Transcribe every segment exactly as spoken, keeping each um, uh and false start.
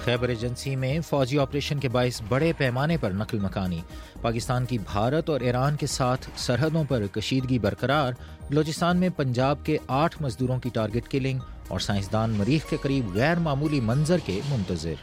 خیبر agency میں فوجی operation کے باعث بڑے پیمانے پر نقل مکانی، پاکستان کی بھارت اور ایران کے ساتھ سرحدوں پر کشیدگی برقرار، بلوچستان میں پنجاب کے آٹھ مزدوروں کی ٹارگٹ کلنگ اور سائنسدان مریخ کے قریب غیر معمولی منظر کے منتظر۔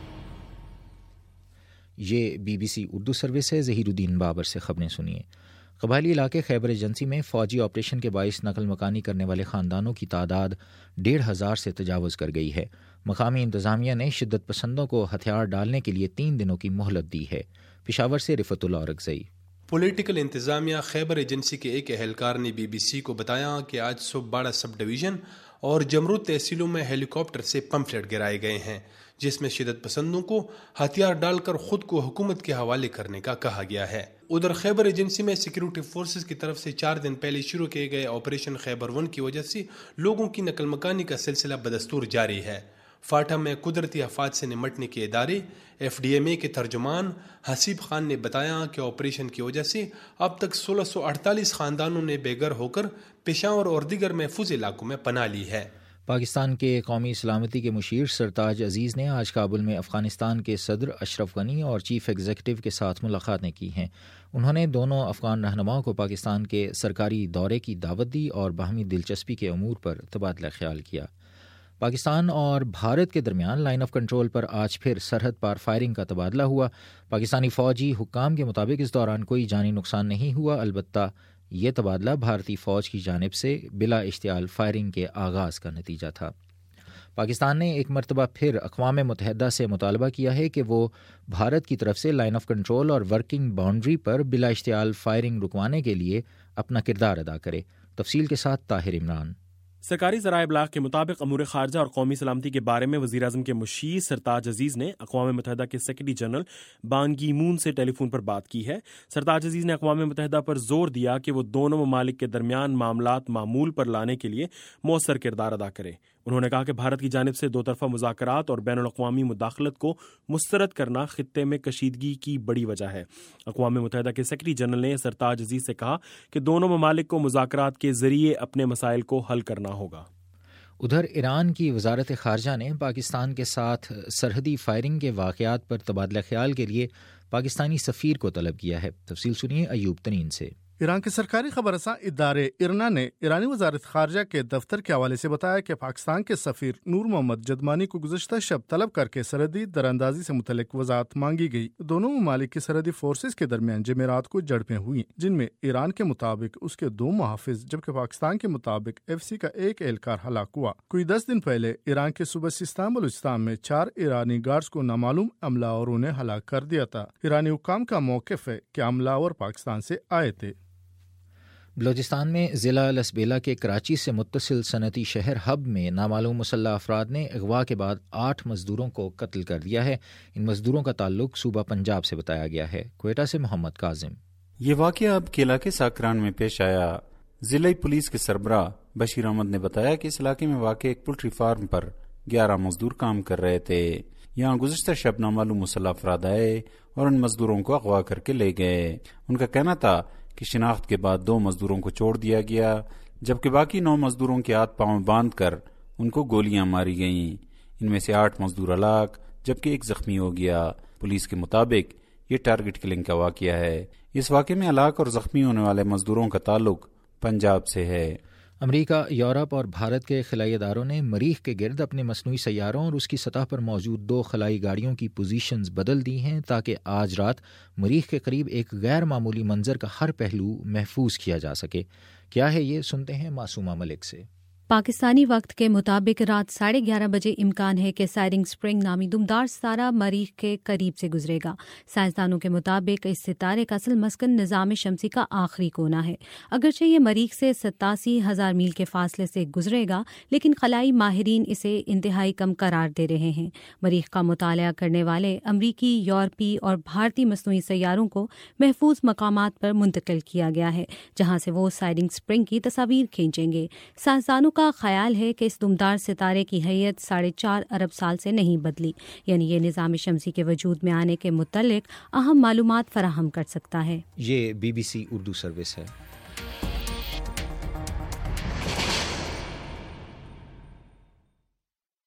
یہ B B C Urdu service ہے۔ ظہیر الدین بابر سے خبریں سنیے۔ قبائلی علاقے خیبر ایجنسی میں فوجی آپریشن کے باعث نقل مکانی کرنے والے خاندانوں کی تعداد ڈیڑھ ہزار سے تجاوز کر گئی ہے۔ مقامی انتظامیہ نے شدت پسندوں کو ہتھیار ڈالنے کے لیے تین دنوں کی مہلت دی ہے۔ پشاور سے رفت اللہ اورکزئی۔ پولیٹیکل انتظامیہ خیبر ایجنسی کے ایک اہلکار نے بی بی سی کو بتایا کہ آج صبح باڑہ سب ڈویژن اور جمرود تحصیلوں میں ہیلی کاپٹر سے پمفلٹ گرائے گئے ہیں، جس میں شدت پسندوں کو ہتھیار ڈال کر خود کو حکومت کے حوالے کرنے کا کہا گیا ہے۔ ادھر خیبر ایجنسی میں سیکیورٹی فورسز کی طرف سے چار دن پہلے شروع کیے گئے آپریشن خیبر ون کی وجہ سے لوگوں کی نقل مکانی کا سلسلہ بدستور جاری ہے۔ فاٹا میں قدرتی آفات سے نمٹنے کے ادارے ایف ڈی ایم اے کے ترجمان حسیب خان نے بتایا کہ آپریشن کی وجہ سے اب تک سولہ سو اڑتالیس خاندانوں نے بے گھر ہو کر پشاور اور دیگر محفوظ علاقوں میں پناہ لی ہے۔ پاکستان کے قومی سلامتی کے مشیر سرتاج عزیز نے آج کابل میں افغانستان کے صدر اشرف غنی اور چیف ایگزیکٹو کے ساتھ ملاقاتیں کی ہیں۔ انہوں نے دونوں افغان رہنماؤں کو پاکستان کے سرکاری دورے کی دعوت دی اور باہمی دلچسپی کے امور پر تبادلہ خیال کیا۔ پاکستان اور بھارت کے درمیان لائن آف کنٹرول پر آج پھر سرحد پار فائرنگ کا تبادلہ ہوا۔ پاکستانی فوجی حکام کے مطابق اس دوران کوئی جانی نقصان نہیں ہوا، البتہ یہ تبادلہ بھارتی فوج کی جانب سے بلا اشتعال فائرنگ کے آغاز کا نتیجہ تھا۔ پاکستان نے ایک مرتبہ پھر اقوام متحدہ سے مطالبہ کیا ہے کہ وہ بھارت کی طرف سے لائن آف کنٹرول اور ورکنگ باؤنڈری پر بلا اشتعال فائرنگ رکوانے کے لیے اپنا کردار ادا کرے۔ تفصیل کے ساتھ طاہر عمران۔ سرکاری ذرائع ابلاغ کے مطابق امور خارجہ اور قومی سلامتی کے بارے میں وزیر اعظم کے مشیر سرتاج عزیز نے اقوام متحدہ کے سیکرٹری جنرل بان کی مون سے ٹیلی فون پر بات کی ہے۔ سرتاج عزیز نے اقوام متحدہ پر زور دیا کہ وہ دونوں ممالک کے درمیان معاملات معمول پر لانے کے لیے مؤثر کردار ادا کرے۔ انہوں نے کہا کہ بھارت کی جانب سے دو طرفہ مذاکرات اور بین الاقوامی مداخلت کو مسترد کرنا خطے میں کشیدگی کی بڑی وجہ ہے۔ اقوام متحدہ کے سیکرٹری جنرل نے سرتاج عزیز سے کہا کہ دونوں ممالک کو مذاکرات کے ذریعے اپنے مسائل کو حل کرنا ہوگا۔ ادھر ایران کی وزارت خارجہ نے پاکستان کے ساتھ سرحدی فائرنگ کے واقعات پر تبادلہ خیال کے لیے پاکستانی سفیر کو طلب کیا ہے۔ تفصیل سنیے ایوب تنین سے۔ ایران کے سرکاری خبر رساں ادارے ارنا نے ایرانی وزارت خارجہ کے دفتر کے حوالے سے بتایا کہ پاکستان کے سفیر نور محمد جدمانی کو گزشتہ شب طلب کر کے سرحدی دراندازی سے متعلق وضاحت مانگی گئی۔ دونوں ممالک کی سرحدی فورسز کے درمیان جمعرات کو جھڑپیں ہوئیں، جن میں ایران کے مطابق اس کے دو محافظ جبکہ پاکستان کے مطابق ایف سی کا ایک اہلکار ہلاک ہوا۔ کوئی دس دن پہلے ایران کے صوبہ سیستان بلوچستان میں چار ایرانی گارڈز کو نامعلوم حملہ آوروں نے ہلاک کر دیا تھا۔ ایرانی حکام کا موقف ہے کہ حملہ آور پاکستان سے آئے تھے۔ بلوچستان میں ضلع لسبیلا کے کراچی سے متصل صنعتی شہر ہب میں نامعلوم مسلح افراد نے اغوا کے بعد آٹھ مزدوروں کو قتل کر دیا ہے۔ ان مزدوروں کا تعلق صوبہ پنجاب سے بتایا گیا ہے۔ کوئٹہ سے محمد کاظم۔ یہ واقعہ اب کے علاقے ساکران میں پیش آیا۔ ضلعی پولیس کے سربراہ بشیر احمد نے بتایا کہ اس علاقے میں واقع ایک پولٹری فارم پر گیارہ مزدور کام کر رہے تھے۔ یہاں گزشتہ شب نامعلوم مسلح افراد آئے اور ان مزدوروں کو اغوا کر کے لے گئے۔ ان کا کہنا تھا کہ شناخت کے بعد دو مزدوروں کو چھوڑ دیا گیا، جبکہ باقی نو مزدوروں کے ہاتھ پاؤں باندھ کر ان کو گولیاں ماری گئیں۔ ان میں سے آٹھ مزدور ہلاک جبکہ ایک زخمی ہو گیا۔ پولیس کے مطابق یہ ٹارگٹ کلنگ کا واقعہ ہے۔ اس واقعے میں ہلاک اور زخمی ہونے والے مزدوروں کا تعلق پنجاب سے ہے۔ امریکہ، یورپ اور بھارت کے خلائی اداروں نے مریخ کے گرد اپنے مصنوعی سیاروں اور اس کی سطح پر موجود دو خلائی گاڑیوں کی پوزیشنز بدل دی ہیں تاکہ آج رات مریخ کے قریب ایک غیر معمولی منظر کا ہر پہلو محفوظ کیا جا سکے۔ کیا ہے یہ، سنتے ہیں معصومہ ملک سے۔ پاکستانی وقت کے مطابق رات ساڑھے گیارہ بجے امکان ہے کہ سائرنگ اسپرنگ نامی دمدار ستارہ مریخ کے قریب سے گزرے گا۔ سائنسدانوں کے مطابق اس ستارے کا اصل مسکن نظام شمسی کا آخری کونا ہے۔ اگرچہ یہ مریخ سے ستاسی ہزار میل کے فاصلے سے گزرے گا، لیکن خلائی ماہرین اسے انتہائی کم قرار دے رہے ہیں۔ مریخ کا مطالعہ کرنے والے امریکی، یورپی اور بھارتی مصنوعی سیاروں کو محفوظ مقامات پر منتقل کیا گیا ہے، جہاں سے وہ سائرنگ اسپرنگ کی تصاویر کھینچیں گے۔ سائنسدانوں کا خیال ہے کہ اس دمدار ستارے کی حیت ساڑھے چار ارب سال سے نہیں بدلی، یعنی یہ نظام شمسی کے وجود میں آنے کے متعلق اہم معلومات فراہم کر سکتا ہے۔ یہ B B C Urdu service ہے۔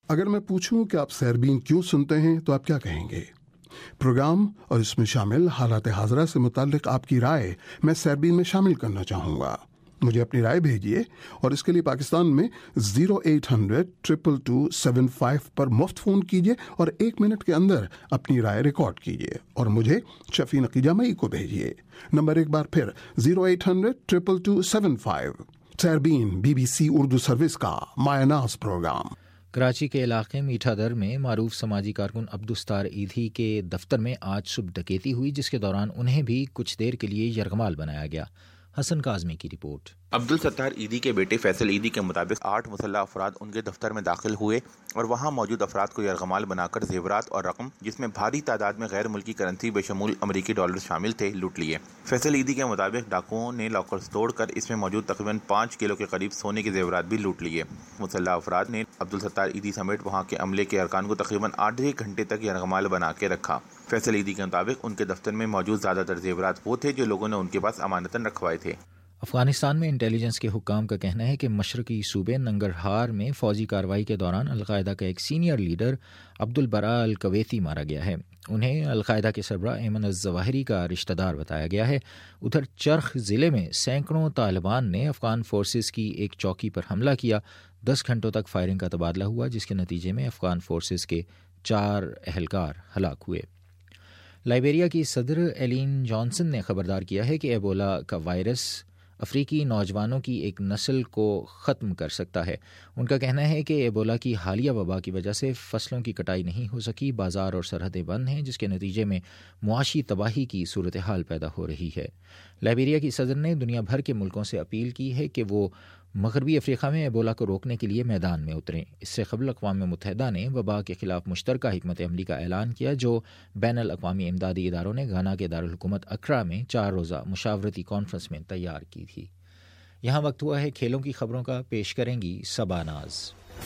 اگر میں پوچھوں کہ آپ سیربین کیوں سنتے ہیں تو آپ کیا کہیں گے؟ پروگرام اور اس میں شامل حالات حاضرہ سے متعلق آپ کی رائے میں سیربین میں شامل کرنا چاہوں گا. مجھے اپنی رائے بھیجیے اور اس کے لیے پاکستان میں zero eight hundred triple two seven five پر مفت فون کیجیے اور ایک منٹ کے اندر اپنی رائے ریکارڈ کیجیے اور مجھے شفیع نقیجہ مئی کو بھیجیے. نمبر ایک بار پھر zero eight hundred triple two seven five. Sairbeen B B C Urdu service کا مایہ ناز پروگرام. کراچی کے علاقے میٹھا در میں معروف سماجی کارکن عبدالستار ایدھی کے دفتر میں آج صبح ڈکیتی ہوئی، جس کے دوران انہیں بھی کچھ دیر کے لیے یرغمال بنایا گیا. حسن کاظمی کی رپورٹ. عبدالستار ایدھی کے بیٹے فیصل ایدھی کے مطابق آٹھ مسلح افراد ان کے دفتر میں داخل ہوئے اور وہاں موجود افراد کو یرغمال بنا کر زیورات اور رقم، جس میں بھاری تعداد میں غیر ملکی کرنسی بشمول امریکی ڈالر شامل تھے، لوٹ لیے. فیصل ایدھی کے مطابق ڈاکوؤں نے لاکرز توڑ کر اس میں موجود تقریباً پانچ کلو کے قریب سونے کے زیورات بھی لوٹ لیے. مسلح افراد نے عبدالستار ایدھی سمیت وہاں کے عملے کے ارکان کو تقریباً آدھے گھنٹے تک یرغمال بنا کے رکھا. فیصل ایدھی کے مطابق ان کے دفتر میں موجود زیادہ تر زیورات وہ تھے جو لوگوں نے ان کے پاس امانتاً رکھوائے تھے. افغانستان میں انٹیلیجنس کے حکام کا کہنا ہے کہ مشرقی صوبے ننگرہار میں فوجی کارروائی کے دوران القاعدہ کا ایک سینئر لیڈر عبد البراء الکویتی مارا گیا ہے. انہیں القاعدہ کے سربراہ ایمن الظواہری کا رشتہ دار بتایا گیا ہے. ادھر چرخ ضلع میں سینکڑوں طالبان نے افغان فورسز کی ایک چوکی پر حملہ کیا. دس گھنٹوں تک فائرنگ کا تبادلہ ہوا، جس کے نتیجے میں افغان فورسز کے چار اہلکار ہلاک ہوئے. لائبیریا کی صدر ایلین جانسن نے خبردار کیا ہے کہ ایبولا کا وائرس افریقی نوجوانوں کی ایک نسل کو ختم کر سکتا ہے. ان کا کہنا ہے کہ ایبولا کی حالیہ وبا کی وجہ سے فصلوں کی کٹائی نہیں ہو سکی، بازار اور سرحدیں بند ہیں، جس کے نتیجے میں معاشی تباہی کی صورتحال پیدا ہو رہی ہے. لائبیریا کی صدر نے دنیا بھر کے ملکوں سے اپیل کی ہے کہ وہ مغربی افریقہ میں ایبولا کو روکنے کے لیے میدان میں اتریں. اس سے قبل اقوام متحدہ نے وبا کے خلاف مشترکہ حکمت عملی کا اعلان کیا، جو بین الاقوامی امدادی اداروں نے گھانا کے دارالحکومت اکرا میں چار روزہ مشاورتی کانفرنس میں تیار کی تھی. یہاں وقت ہوا ہے کھیلوں کی خبروں کا. پیش کریں گی صبا ناز.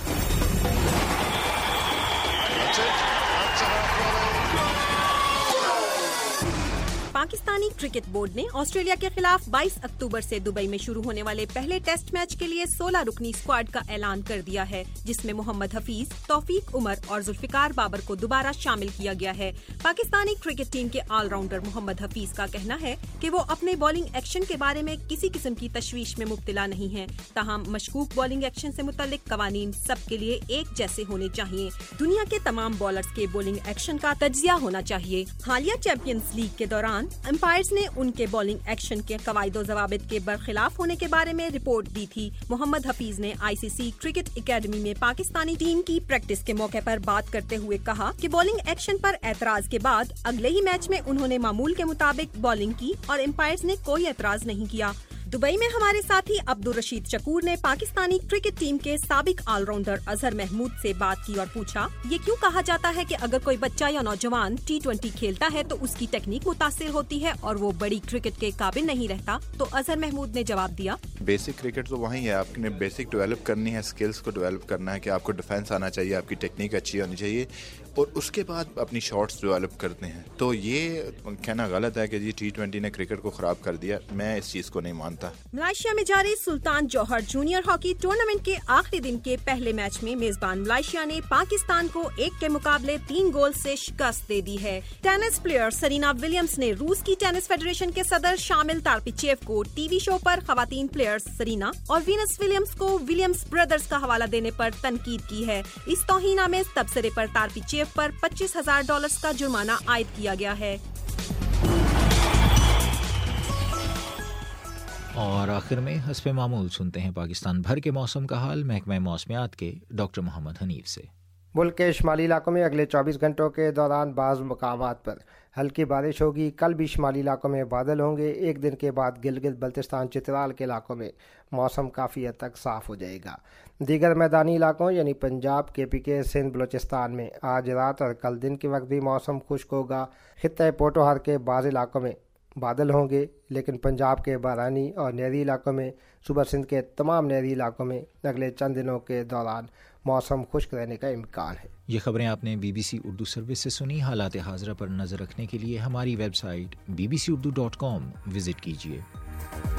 پاکستانی کرکٹ بورڈ نے آسٹریلیا کے خلاف بائیس اکتوبر سے دبئی میں شروع ہونے والے پہلے ٹیسٹ میچ کے لیے سولہ رکنی اسکواڈ کا اعلان کر دیا ہے، جس میں محمد حفیظ، توفیق عمر اور ذوالفقار بابر کو دوبارہ شامل کیا گیا ہے. پاکستانی کرکٹ ٹیم کے آل راؤنڈر محمد حفیظ کا کہنا ہے کہ وہ اپنے بالنگ ایکشن کے بارے میں کسی قسم کی تشویش میں مبتلا نہیں ہیں، تاہم مشکوک بالنگ ایکشن سے متعلق قوانین سب کے لیے ایک جیسے ہونے چاہیے. دنیا کے تمام بالرز کے بالنگ ایکشن کا تجزیہ ہونا چاہیے. حالیہ چیمپئنز لیگ کے دوران امپائرز نے ان کے بالنگ ایکشن کے قواعد و ضوابط کے برخلاف ہونے کے بارے میں رپورٹ دی تھی. محمد حفیظ نے آئی سی سی کرکٹ اکیڈمی میں پاکستانی ٹیم کی پریکٹس کے موقع پر بات کرتے ہوئے کہا کہ بالنگ ایکشن پر اعتراض کے بعد اگلے ہی میچ میں انہوں نے معمول کے مطابق بالنگ کی اور امپائرز نے کوئی اعتراض نہیں کیا. دبئی میں ہمارے ساتھی عبدالرشید شکور نے پاکستانی کرکٹ ٹیم کے سابق آل راؤنڈر اظہر محمود سے بات کی اور پوچھا یہ کیوں کہا جاتا ہے کہ اگر کوئی بچہ یا نوجوان ٹی ٹوینٹی کھیلتا ہے تو اس کی ٹیکنیک متاثر ہوتی ہے اور وہ بڑی کرکٹ کے قابل نہیں رہتا. تو اظہر محمود نے جواب دیا بیسک کرکٹ تو وہیں ہے، آپ نے بیسک ڈیولپ کرنی ہے، اسکلز کو ڈیولپ کرنا ہے کہ آپ کو ڈیفینس آنا چاہیے، آپ کی ٹیکنیک اچھی ہونی چاہیے اور اس کے بعد اپنی شاٹس ڈیولپ کرتے ہیں. تو یہ کہنا غلط ہے کہ جی ٹی ٹوینٹی نے کرکٹ کو خراب کر دیا، میں اس چیز کو نہیں مانتا. ملائیشیا میں جاری Sultan Johor junior hockey tournament کے آخری دن کے پہلے میچ میں میزبان ملائیشیا نے پاکستان کو ایک کے مقابلے تین گول سے شکست دے دی ہے. ٹینس پلیئر سرینا ولیمز نے روس کی ٹینس فیڈریشن کے صدر شامل تارپیچیف کو ٹی وی شو پر خواتین پلیئر سرینا اور وینس ولیمز کو ولیمز بردرز کا حوالہ دینے پر تنقید کی ہے. اس توہین آمیز تبصرے پر تارپیچیف پر پچیس ہزار ڈالرز کا جرمانہ عائد کیا گیا ہے. اور آخر میں حسب معمول سنتے ہیں پاکستان بھر کے موسم کا حال محکمہ موسمیات کے ڈاکٹر محمد حنیف سے. ملک کے شمالی علاقوں میں اگلے چوبیس گھنٹوں کے دوران بعض مقامات پر ہلکی بارش ہوگی. کل بھی شمالی علاقوں میں بادل ہوں گے. ایک دن کے بعد گلگت بلتستان چترال کے علاقوں میں موسم کافی حد تک صاف ہو جائے گا. دیگر میدانی علاقوں یعنی پنجاب، کے پی کے، سندھ، بلوچستان میں آج رات اور کل دن کے وقت بھی موسم خشک ہوگا. خطہ پوٹوہر کے بعض علاقوں میں بادل ہوں گے، لیکن پنجاب کے بارانی اور نہری علاقوں میں، صوبہ سندھ کے تمام نہری علاقوں میں اگلے چند دنوں کے دوران موسم خشک رہنے کا امکان ہے. یہ خبریں آپ نے B B C Urdu service سے سنی. حالات حاضرہ پر نظر رکھنے کے لیے ہماری website B B C Urdu dot com visit کیجیے.